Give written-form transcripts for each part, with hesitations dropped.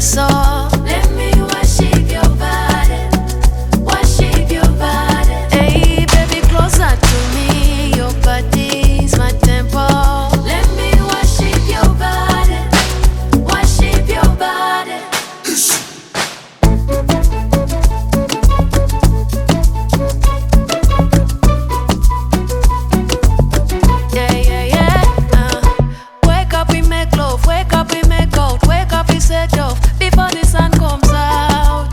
Picasso. Let me worship your body, worship your body. Hey, baby, closer to me. Your body's my temple. Let me worship your body, worship your body. Yeah, yeah, yeah. Wake up, we make love. Wake up, we make out. Wake up, we set off before the sun comes out.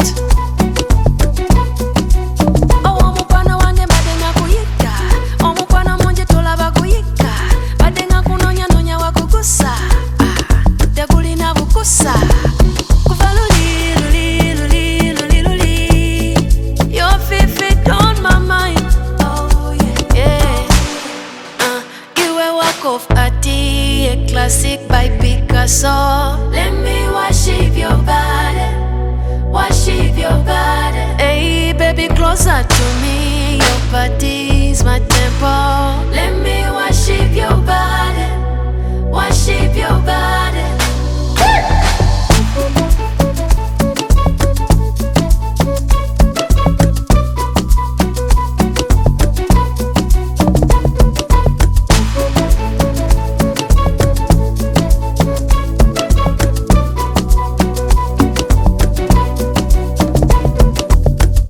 Oh, omukwana wange badenga kuyita. Omukwana mungi tulaba kuyika. Badenga kunonya nonya wakugusa. Tegulina bukusa. Kuva luli, luli, luli, luli, luli. Your feet fit on my mind. Oh, yeah, yeah. You a work of art, a classic by Picasso. Let me worship your body, worship your body. Hey, baby, closer to me. Your body's my temple.